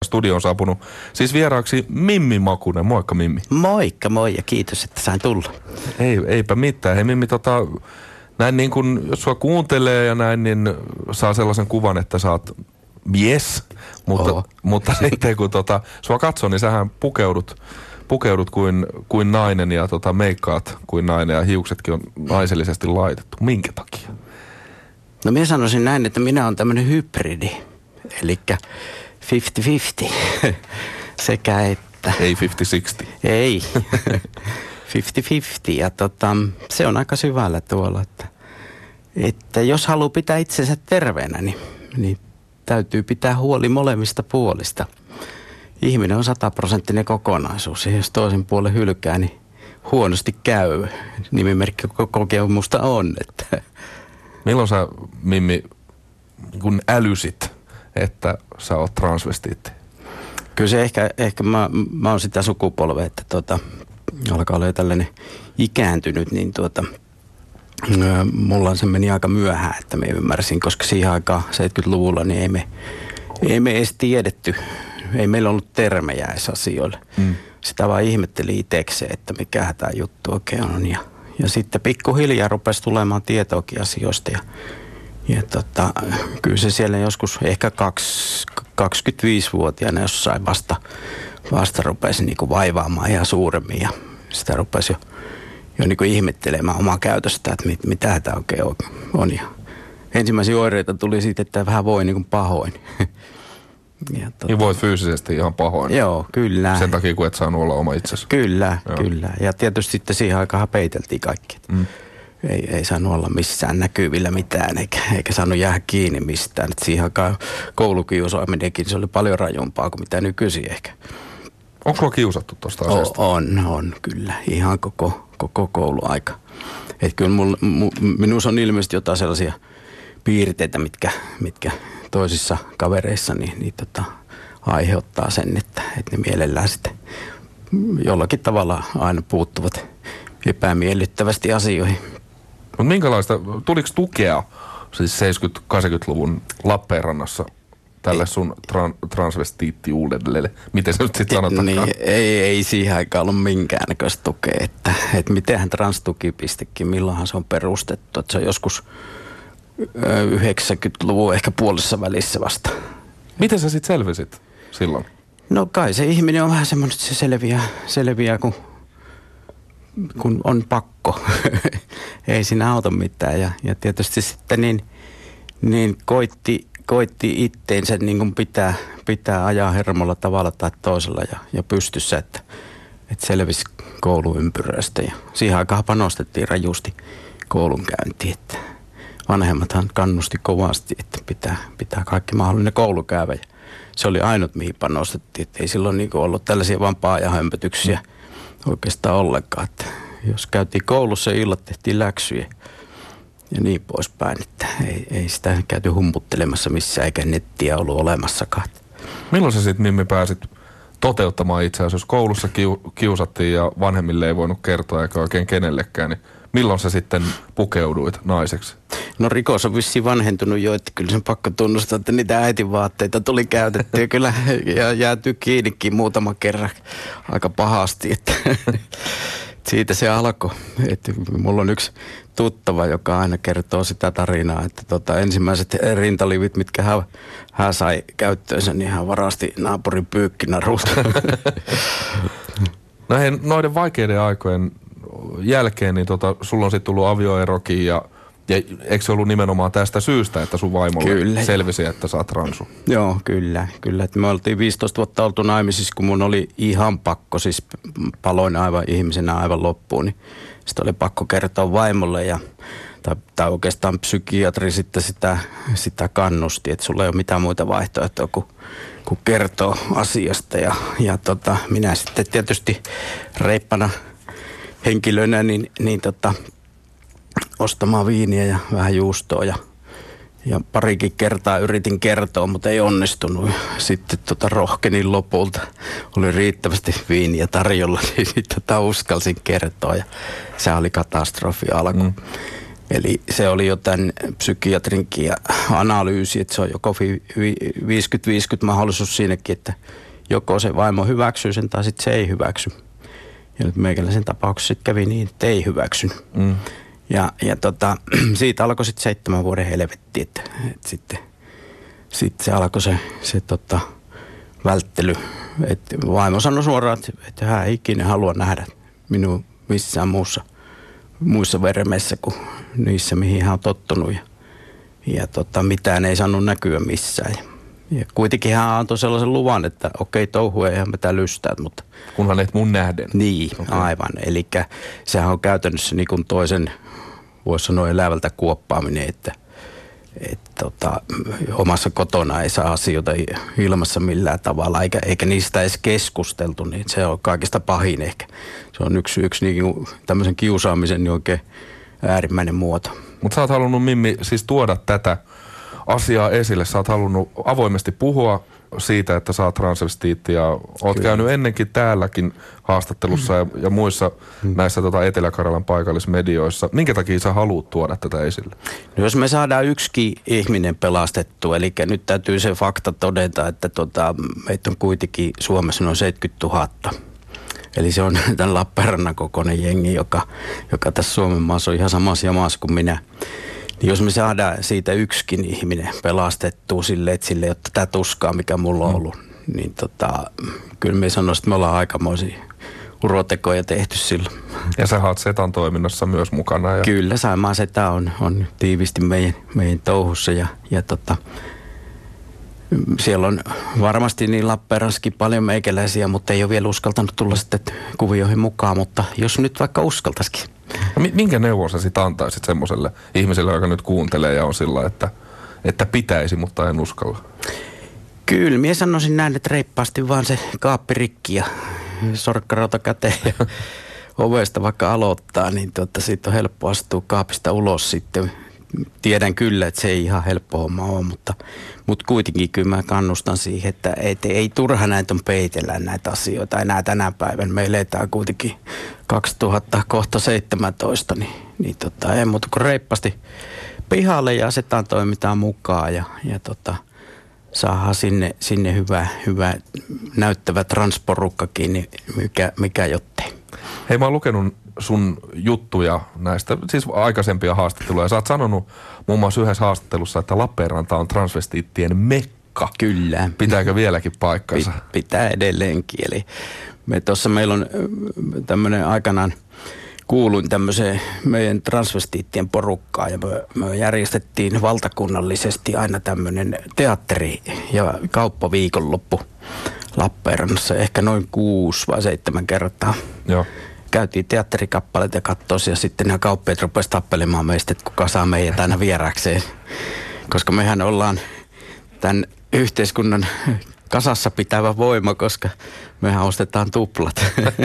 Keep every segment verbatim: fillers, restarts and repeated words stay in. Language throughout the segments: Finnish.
studioon on saapunut siis vieraaksi Mimmi Makunen. Moikka Mimmi. Moikka moi ja kiitos, että sain tulla. Ei, eipä mitään. Hei Mimmi, tota, näin niin kun, jos sua kuuntelee ja näin, niin saa sellaisen kuvan, että sä oot mies, mutta, mutta sitten kun tota, sua katsoo, niin sähän pukeudut, pukeudut kuin, kuin nainen ja tota, meikkaat kuin nainen ja hiuksetkin on naisellisesti laitettu. Minkä takia? No minä sanoisin näin, että minä olen tämmöinen hybridi, eli viisikymmentä viisikymmentä sekä että. Ei viisikymmentä kuusikymmentä. Ei, viisikymmentä viisikymmentä ja tota, se on aika syvällä tuolla, että, että jos haluaa pitää itsensä terveenä, niin, niin täytyy pitää huoli molemmista puolista. Ihminen on sataprosenttinen kokonaisuus ja jos toisen puolen hylkää, niin huonosti käy. Nimimerkki kokemusta on, että... Milloin sä, Mimmi, kun älysit, että sä oot transvestiitti? Kyllä se ehkä, ehkä mä, mä oon sitä sukupolvea, että tota, alkaa olla jo tällainen ikääntynyt, niin tuota, mulla se meni aika myöhään, että mä ymmärsin, koska siihen aikaan seitsemänkymmentäluvulla niin ei me, ei me edes tiedetty, ei meillä ollut termejä edes asioille. Mm. Sitä vaan ihmetteli itsekseen, että mikähän tämä juttu oikein on ja Ja sitten pikkuhiljaa rupesi tulemaan tietoakin asioista. Ja, ja tota, kyllä se siellä joskus ehkä kaksikymmentäviisivuotiaana jossain vasta, vasta rupesi niin kuin vaivaamaan ihan suuremmin. Ja sitä rupesi jo, jo niin kuin ihmettelemään omaa käytöstä, että mit, mitä tämä oikein on. Ja ensimmäisiä oireita tuli siitä, että vähän voi niin kuin pahoin. Ja tota, niin voit fyysisesti ihan pahoin. Joo, kyllä. Sen takia, kun et saanut olla oma itsesi. Kyllä, joo. Kyllä. Ja tietysti sitten siihen aikaan peiteltiin kaikki. Mm. Ei, ei saanut olla missään näkyvillä mitään, eikä, eikä saanut jäädä kiinni mistään. Et siihen aikaan koulukiusaaminenkin, se oli paljon rajumpaa kuin mitä nykyisin ehkä. Onko sulla kiusattu tuosta asiasta? On, on, kyllä. Ihan koko, koko kouluaika. Että kyllä mul, mu, minussa on ilmeisesti jotain sellaisia piirteitä, mitkä... mitkä toisissa kavereissa, niin, niin tota, aiheuttaa sen, että, että ne mielellään sitten jollakin tavalla aina puuttuvat epämiellyttävästi asioihin. Mutta minkälaista, tuliko tukea siis seitsemänkymmentä-kahdeksankymmentäluvun Lappeenrannassa tälle sun tran, transvestiittiuudelle? Miten se nyt sitten sanotaan? Niin, ei, ei siihen aikaan ollut minkäännäköistä tukea, että, että mitenhän transtukipistekin, milloinhan se on perustettu, että se on joskus yhdeksänkymmentäluvun ehkä puolessa välissä vasta. Miten sä sitten selvisit silloin? No kai se ihminen on vähän semmoinen, että se selviää, selviää kun, kun on pakko. Ei siinä auta mitään. Ja, ja tietysti sitten niin, niin koitti, koitti itteensä niin kuin pitää, pitää ajaa hermolla tavalla tai toisella ja, ja pystyssä, että, että selvisi kouluympyröistä. Ja siihen aikaan panostettiin rajusti koulunkäyntiin, että vanhemmathan kannusti kovasti, että pitää, pitää kaikki mahdollinen koulu käydä. Ja se oli ainut, mihin panostettiin. Että ei silloin niin kuin ollut tällaisia vapaa-ajan-hömpötyksiä oikeastaan ollenkaan. Että jos käytiin koulussa ja illat tehtiin läksyjä ja niin poispäin. Että ei, ei sitä käyty humputtelemassa missään eikä nettiä ollut olemassakaan. Milloin sä sitten, Mimmi, pääsit toteuttamaan itse asiassa, jos koulussa kiusattiin ja vanhemmille ei voinut kertoa eikä oikein kenellekään, niin milloin sä sitten pukeuduit naiseksi? No rikos on vissiin vanhentunut jo, että kyllä sen pakko tunnustaa, että niitä äitinvaatteita tuli käytettyä kyllä ja jääty kiinnikin muutama kerran aika pahasti, että siitä se alkoi. Että mulla on yksi tuttava, joka aina kertoo sitä tarinaa, että tota, ensimmäiset rintalivit, mitkä hän, hän sai käyttöönsä, niin hän varasti naapurin pyykkinaruuta. No hei, noiden vaikeiden aikojen jälkeen, niin tota, sulla on sitten tullut avioerokin ja, ja eikö se ollut nimenomaan tästä syystä, että sun vaimolle kyllä selvisi, että sä oot transu? Joo, kyllä. kyllä. Että me oltiin viisitoista vuotta oltu naimisissa, kun mun oli ihan pakko, siis paloin aivan ihmisenä aivan loppuun, niin sitten oli pakko kertoa vaimolle ja tai, tai oikeastaan psykiatri sitten sitä, sitä kannusti, että sulla ei ole mitään muita vaihtoehtoja kuin, kuin kertoo asiasta ja, ja tota, minä sitten tietysti reippana henkilönä niin, niin tota, ostamaan viiniä ja vähän juustoa ja, ja parikin kertaa yritin kertoa, mutta ei onnistunut. Sitten tota rohkenin lopulta, oli riittävästi viiniä tarjolla, niin sitten tota uskalsin kertoa ja se oli katastrofi alku. Mm. Eli se oli jo tämän psykiatrinkin ja analyysi, että se on joko viisikymmentä viisikymmentä mahdollisuus siinäkin, että joko se vaimo hyväksyy sen tai sitten se ei hyväksy. Ja nyt meikäläisen tapauksessa sitten kävi niin, että ei hyväksynyt. Mm. Ja, ja tota, siitä alkoi sitten seitsemän vuoden helvetti, että, että sitten, sitten se alkoi se, se tota, välttely. Että vaimo sanoi suoraan, että, että hän ei ikinä halua nähdä minua missään muussa, muissa vermeissä kuin niissä, mihin hän on tottunut. Ja, ja tota, mitään ei saanut näkyä missään. Ja, ja kuitenkin hän antoi sellaisen luvan, että okei, touhu eihän mitään lystää, mutta... Kunhan et mun nähden. Niin, okay. Aivan. Eli sehän on käytännössä niin kuin toisen, voisi sanoa elävältä kuoppaaminen, että, että tota, omassa kotona ei saa asioita ilmassa millään tavalla, eikä, eikä niistä edes keskusteltu, niin se on kaikista pahin ehkä. Se on yksi, yksi niin kuin tämmöisen kiusaamisen niin oikein äärimmäinen muoto. Mutta sä oot halunnut, Mimmi, siis tuoda tätä asiaa esille. Sä oot halunnut avoimesti puhua siitä, että sä oot transvestiitti ja oot Kyllä. käynyt ennenkin täälläkin haastattelussa ja, ja muissa mm. näissä tota Etelä-Karjalan paikallismedioissa. Minkä takia sä haluat tuoda tätä esille? No jos me saadaan yksikin ihminen pelastettu, eli nyt täytyy se fakta todeta, että tota, meitä on kuitenkin Suomessa noin seitsemänkymmentätuhatta. Eli se on tämän Lappeenrannan kokoinen jengi, joka, joka tässä Suomen maassa on ihan samassa jamassa kuin minä. Niin jos me saadaan siitä yksikin ihminen pelastettua sille, että sille ei ole tätä tuskaa, mikä mulla on ollut, mm. niin tota, kyllä me sanoisin, että me ollaan aikamoisia urotekoja tehty silloin. Ja sä oot Setan toiminnassa myös mukana. Ja... Kyllä, Saimaa Seta on, on tiivisti meidän, meidän touhussa ja, ja tota, siellä on varmasti niin Lappeenrannassakin paljon meikäläisiä, mutta ei ole vielä uskaltanut tulla sitten kuvioihin mukaan, mutta jos nyt vaikka uskaltaisikin. Minkä neuvon sä sitten antaisit semmoiselle ihmiselle, joka nyt kuuntelee ja on sillä, että, että pitäisi, mutta en uskalla? Kyllä, minä sanoisin näin, että reippaasti vaan se kaappi rikki ja sorkkarauta käteen ja ovesta vaikka aloittaa, niin tuota, siitä on helppo astua kaapista ulos sitten. Tiedän kyllä, että se ei ihan helppo homma ole, mutta, mutta kuitenkin kyllä mä kannustan siihen, että ei, ei turha näitä on peitellä näitä asioita enää tänä päivänä. Me eletään kuitenkin kaksituhattaseitsemäntoista, niin, niin tota, ei muuta kuin reippaasti pihalle ja asetaan toimitaan mukaan ja, ja tota, saadaan sinne, sinne hyvä, hyvä näyttävä transporukkakin, niin mikä, mikä jottei. Hei, mä oon lukenut sun juttuja näistä, siis aikaisempia haastatteluja. Sä oot sanonut muun muassa yhdessä haastattelussa, että Lappeenranta on transvestiittien mekka. Kyllä. Pitääkö vieläkin paikkansa? Pitää edelleenkin. Eli me tuossa meillä on tämmöinen aikanaan, kuuluin tämmöiseen meidän transvestiittien porukkaan ja me, me järjestettiin valtakunnallisesti aina tämmöinen teatteri- ja kauppaviikonloppu Lappeenrannassa, ehkä noin kuusi vai seitsemän kertaa. Joo. Käytiin teatterikappaleita ja katsoisi ja sitten nämä kauppiaat rupesivat tappelemaan meistä, että kuka saa meidät aina vieraakseen. Koska mehän ollaan tämän yhteiskunnan kasassa pitävä voima, koska mehän ostetaan tuplat.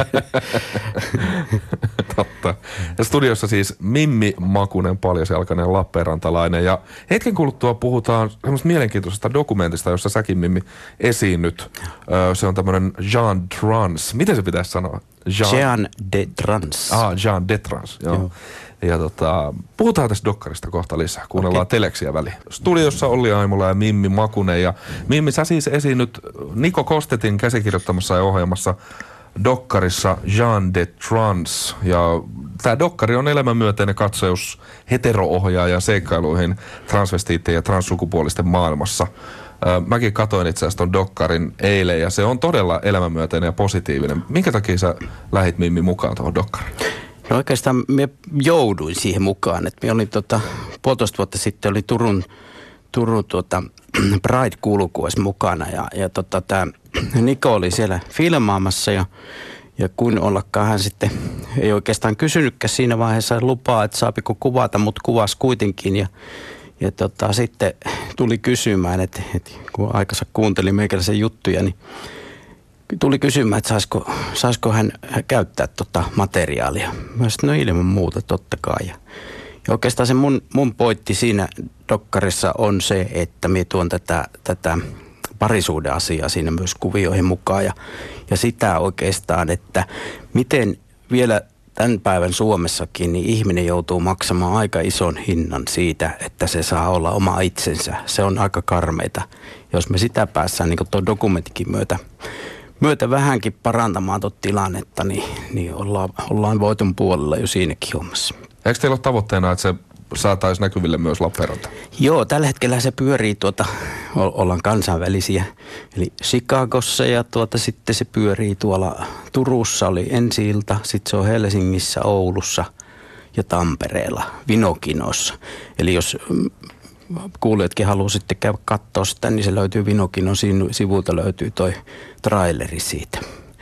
Totta. Ja studiossa siis Mimmi Makunen, paljasjalkainen lappeenrantalainen. Ja hetken kuluttua puhutaan semmoista mielenkiintoisesta dokumentista, jossa säkin, Mimmi, esiinnyt. Se on tämmöinen Jean Trans. Miten se pitäisi sanoa? Jean, Jean de Trans. Ah, Jean de Trans, joo. joo. Ja tota, puhutaan tästä dokkarista kohta lisää. Kuunnellaan okay. Teleksiä väliin. Studiossa Olli Aimola ja Mimmi Makunen. Ja Mimmi, sä siis esiinnyt Niko Kostetin käsikirjoittamassa ja ohjelmassa dokkarissa Jean de Trans. Ja tämä dokkari on elämänmyönteinen katseus hetero-ohjaajan seikkailuihin transvestiittien ja transsukupuolisten maailmassa. Mäkin katoin itse asiassa ton dokkarin eilen ja se on todella elämänmyönteinen ja positiivinen. Minkä takia sä lähit, Mimmi, mukaan tuohon dokkariin? No oikeastaan minä jouduin siihen mukaan. Että minä olin tota, puolitoista vuotta sitten oli Turun, Turun tuota, Pride-kulkuessa mukana ja, ja tota, tämä Niko oli siellä filmaamassa ja, ja kun ollakaan hän sitten ei oikeastaan kysynytkään siinä vaiheessa lupaa, että saapiko kuvata, mutta kuvasi kuitenkin ja Ja tota, sitten tuli kysymään, että, että kun aikansa kuuntelin meikäläisen juttuja, niin tuli kysymään, että saisiko, saisiko hän käyttää tota materiaalia. Mä sanoin, no ilman muuta, totta kai. Ja, ja oikeastaan se mun, mun pointti siinä dokkarissa on se, että minä tuon tätä, tätä parisuuden asiaa siinä myös kuvioihin mukaan. Ja, ja sitä oikeastaan, että miten vielä tämän päivän Suomessakin niin ihminen joutuu maksamaan aika ison hinnan siitä, että se saa olla oma itsensä. Se on aika karmeita. Jos me sitä päässään, niin kuin tuo dokumenttikin myötä, myötä vähänkin parantamaan tuota tilannetta, niin, niin ollaan, ollaan voiton puolella jo siinäkin hommassa. Eikö teillä ole tavoitteena, että se saataisiin näkyville myös Lappeenranta? Joo, tällä hetkellä se pyörii tuota, ollaan kansainvälisiä, eli Chicagossa ja tuota sitten se pyörii tuolla Turussa oli ensi ilta, sitten se on Helsingissä, Oulussa ja Tampereella, Vinokinossa. Eli jos kuulijatkin haluaa sitten käydä katsoa sitä, niin se löytyy Vinokinon sivuilta löytyy toi traileri siitä.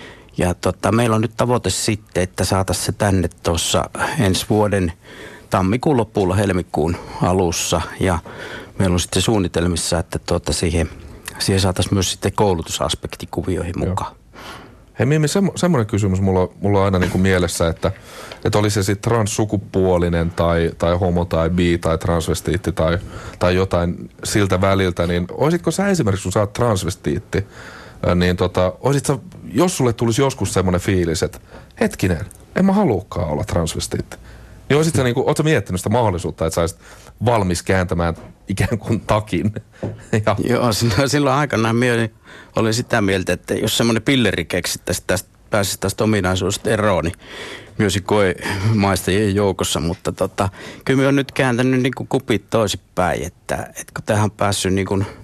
Ja tota, meillä on nyt tavoite sitten, että saataisiin se tänne tuossa ensi vuoden tammikuun loppuun, helmikuun alussa ja meillä on sitten suunnitelmissa, että tuota siihen, siihen saataisiin myös sitten koulutusaspekti kuvioihin mukaan. Hei Mimmi, semmo, semmoinen kysymys mulla, mulla on aina niin kuin mielessä, että, että oli se sitten transsukupuolinen tai, tai homo tai bi tai transvestiitti tai, tai jotain siltä väliltä, niin olisitko sä esimerkiksi, kun sä oot transvestiitti, niin tota, oisit sä, jos sulle tulisi joskus semmoinen fiilis, että hetkinen, en mä haluukaan olla transvestiitti. Niin olisit sä, niin kuin, ootko sä miettinyt sitä mahdollisuutta, että sä olisit valmis kääntämään ikään kuin takin? ja. Joo, silloin, silloin aikanaan minä olin sitä mieltä, että jos semmoinen pilleri keksittäisiin tästä, pääsisi tästä ominaisuudesta eroon, niin myös koe maistajien joukossa, mutta tota, kyllä minä olen nyt kääntänyt niin kuin kupit toisinpäin, että, että kun tähän on päässyt niin kuin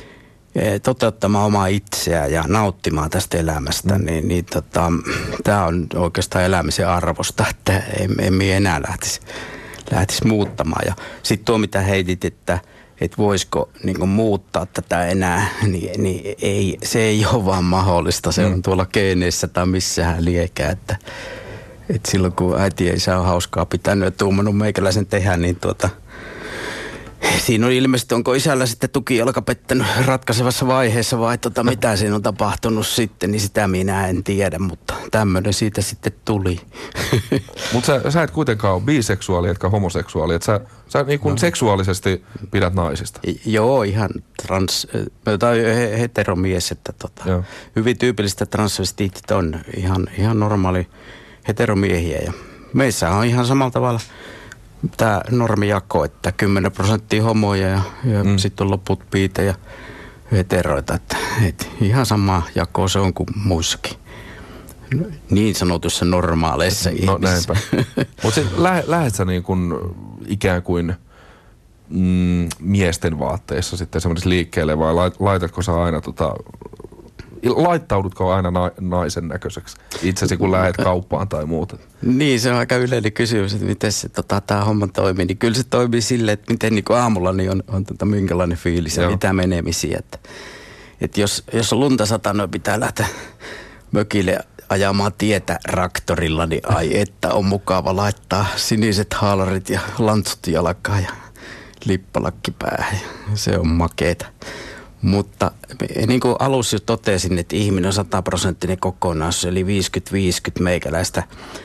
toteuttamaan omaa itseään ja nauttimaan tästä elämästä, mm. niin, niin tota, tämä on oikeastaan elämisen arvosta, että en, en minä enää lähtisi, lähtisi muuttamaan. Ja sitten tuo, mitä heitit, että, että voisiko niin kuin muuttaa tätä enää, niin, niin ei, se ei ole vaan mahdollista. Se mm. on tuolla geeneissä tai missähän liekään, että, että silloin kun äiti ei saa hauskaa pitänyt ja tuumannut meikäläisen tehdä, niin tuota siinä on ilmeisesti, onko isällä sitten tukijalka pettänyt ratkaisevassa vaiheessa vai tota, mitä siinä on tapahtunut sitten, niin sitä minä en tiedä, mutta tämmöinen siitä sitten tuli. Mutta sä, sä et kuitenkaan ole biseksuaali, etkä homoseksuaali, että sä, sä niin kuin no. seksuaalisesti pidät naisista. Joo, ihan trans, tai heteromies, että tota, hyvin tyypillistä transvestiitit on ihan, ihan normaali heteromiehiä ja meissä on ihan samalla tavalla tämä normijako, että kymmenen prosenttia homoja ja, ja mm. sitten on loput biitä ja heteroita. Että, et ihan sama jako se on kuin muissakin. Niin sanotussa normaaleissa no, ihmisissä. Mutta lä- lähdet sä niin kuin ikään kuin mm, miesten vaatteissa sitten semmoisessa liikkeelle vai laitatko sä aina tota, laittaudutko aina na- naisen näköiseksi itsesi, kun lähdet kauppaan tai muuta? Niin, se on aika yleinen kysymys, että miten se, tota, tämä homma toimii. Niin kyllä se toimii silleen, että miten niin aamulla niin on, on tota, minkälainen fiilis ja Joo. mitä menemisiä. Että, että jos, jos on lunta satanut, pitää lähteä mökille ajamaan tietä traktorilla, niin ai että on mukava laittaa siniset haalarit ja lantsut jalkaan ja lippalakki päähän. Se on makeeta. Mutta niin kuin alussa jo totesin, että ihminen on sataprosenttinen kokonaisuus, eli viisikymmentä viisikymmentä meikäläistä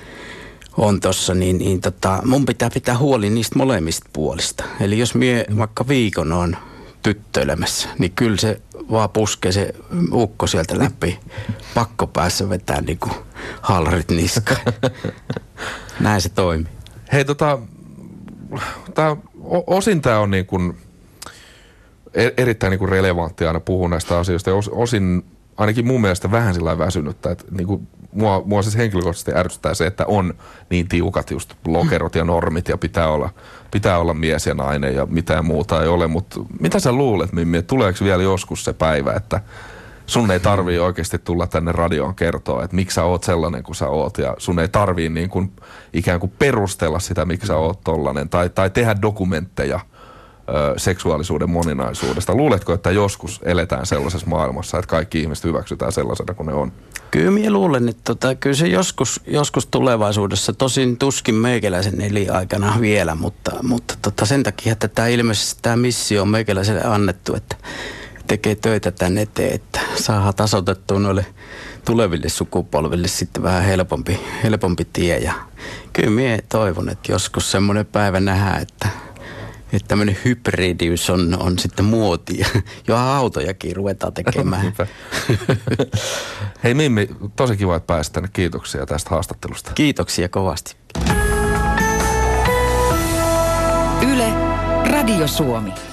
on tossa, niin, niin tota, mun pitää pitää huoli niistä molemmista puolista. Eli jos mie vaikka viikon on tyttöilemässä, niin kyllä se vaan puskee se ukko sieltä läpi. Pakko päässä vetää niin kuin haalarit niskaan. Näin se toimii. Hei tota, tää, osin tää on niin kuin erittäin niin kuin relevanttia aina puhua näistä asioista ja osin ainakin mun mielestä vähän sillä lailla väsynyttä, että niin kuin mua, mua siis henkilökohtaisesti ärsyttää se, että on niin tiukat just lokerot ja normit ja pitää olla, pitää olla mies ja nainen ja mitään muuta ei ole, mutta mitä sä luulet, Mimmi, että tuleeko vielä joskus se päivä, että sun ei tarvii oikeasti tulla tänne radioon kertoa, että miksi sä oot sellainen kuin sä oot ja sun ei tarvii niin kuin ikään kuin perustella sitä, miksi sä oot tollainen tai, tai tehdä dokumentteja seksuaalisuuden moninaisuudesta. Luuletko, että joskus eletään sellaisessa maailmassa, että kaikki ihmiset hyväksytään sellaisena kuin ne on? Kyllä minä luulen, että tota, kyllä se joskus, joskus tulevaisuudessa, tosin tuskin meikäläisen elinaikana vielä, mutta, mutta tota, sen takia, että tämä ilmeisesti tämä missio on meikäläiselle annettu, että tekee töitä tämän eteen, että saadaan tasoitettua noille tuleville sukupolville sitten vähän helpompi, helpompi tie. Ja kyllä minä toivon, että joskus semmoinen päivä nähdään, että että tämmöinen hybridiys on, on sitten muotia. Jo autojakin ruvetaan tekemään. Hei Mimmi, tosi kiva, että pääsit tänne. Kiitoksia tästä haastattelusta. Kiitoksia kovasti. Yle, Radio Suomi.